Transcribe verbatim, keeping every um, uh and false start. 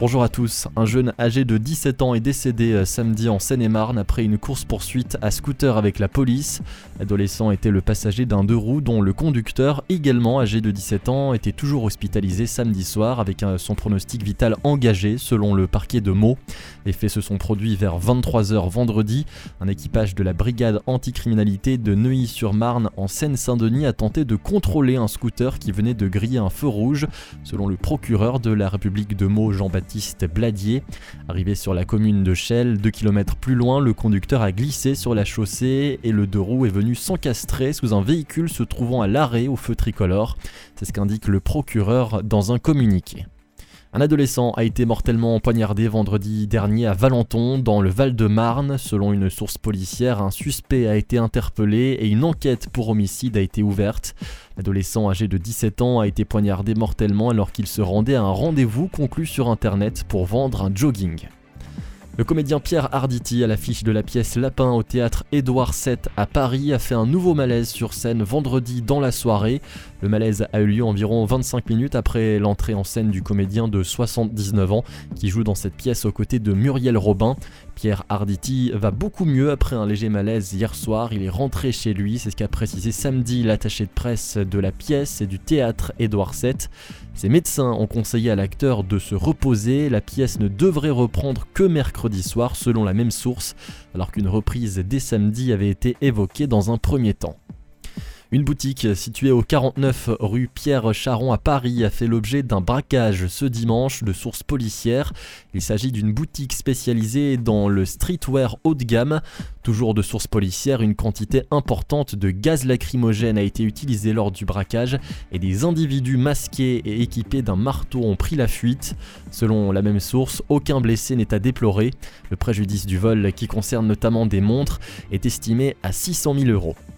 Bonjour à tous. Un jeune âgé de dix-sept ans est décédé samedi en Seine-et-Marne après une course-poursuite à scooter avec la police. L'adolescent était le passager d'un deux roues dont le conducteur, également âgé de dix-sept ans, était toujours hospitalisé samedi soir avec son pronostic vital engagé selon le parquet de Meaux. Les faits se sont produits vers vingt-trois heures vendredi. Un équipage de la brigade anticriminalité de Neuilly-sur-Marne en Seine-Saint-Denis a tenté de contrôler un scooter qui venait de griller un feu rouge. Selon le procureur de la République de Meaux, Jean-Baptiste Bladier. Arrivé sur la commune de Chelles, deux kilomètres plus loin, le conducteur a glissé sur la chaussée et le deux roues est venu s'encastrer sous un véhicule se trouvant à l'arrêt au feu tricolore. C'est ce qu'indique le procureur dans un communiqué. Un adolescent a été mortellement poignardé vendredi dernier à Valenton, dans le Val-de-Marne. Selon une source policière, un suspect a été interpellé et une enquête pour homicide a été ouverte. L'adolescent âgé de dix-sept ans a été poignardé mortellement alors qu'il se rendait à un rendez-vous conclu sur internet pour vendre un jogging. Le comédien Pierre Arditi, à l'affiche de la pièce Lapin au théâtre Édouard sept à Paris, a fait un nouveau malaise sur scène vendredi dans la soirée. Le malaise a eu lieu environ vingt-cinq minutes après l'entrée en scène du comédien de soixante-dix-neuf ans qui joue dans cette pièce aux côtés de Muriel Robin. Pierre Arditi va beaucoup mieux après un léger malaise hier soir. Il est rentré chez lui, c'est ce qu'a précisé samedi l'attaché de presse de la pièce et du théâtre Édouard sept. Ses médecins ont conseillé à l'acteur de se reposer. La pièce ne devrait reprendre que mercredi soir selon la même source, alors qu'une reprise dès samedi avait été évoquée dans un premier temps. Une boutique située au quarante-neuf rue Pierre Charon à Paris a fait l'objet d'un braquage ce dimanche de sources policières. Il s'agit d'une boutique spécialisée dans le streetwear haut de gamme. Toujours de sources policières, une quantité importante de gaz lacrymogène a été utilisée lors du braquage et des individus masqués et équipés d'un marteau ont pris la fuite. Selon la même source, aucun blessé n'est à déplorer. Le préjudice du vol, qui concerne notamment des montres, est estimé à six cent mille euros.